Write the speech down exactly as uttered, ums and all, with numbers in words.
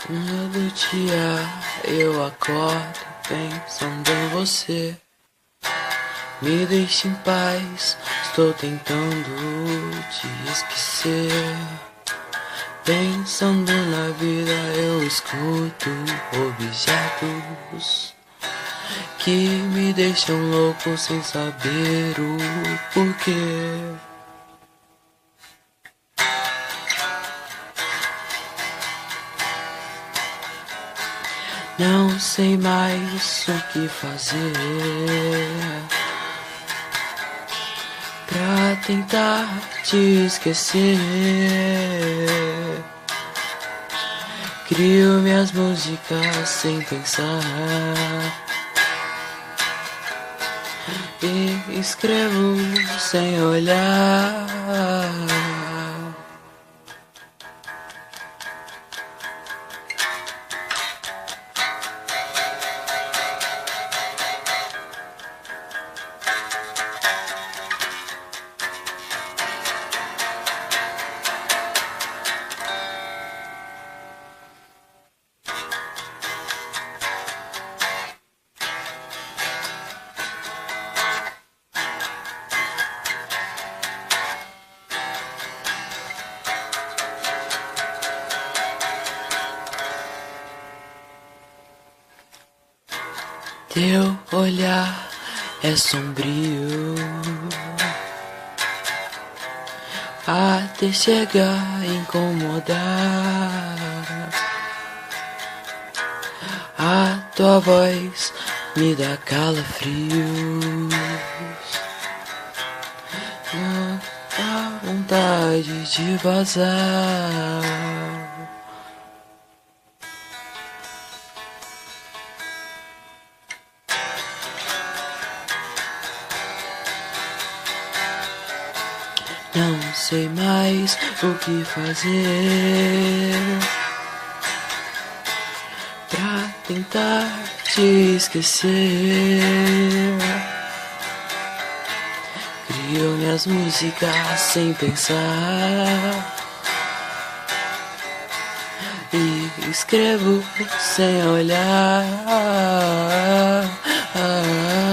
Todo dia eu acordo pensando em você. Me deixe em paz, estou tentando te esquecer. Pensando na vida eu escuto objetos que me deixam louco sem saber o porquê. Não sei mais o que fazer pra tentar te esquecer. Crio minhas músicas sem pensar e escrevo sem olhar. Teu olhar é sombrio, até chegar a incomodar. A tua voz me dá calafrios, dá vontade de vazar. Não sei mais o que fazer pra tentar te esquecer. Crio minhas músicas sem pensar e escrevo sem olhar.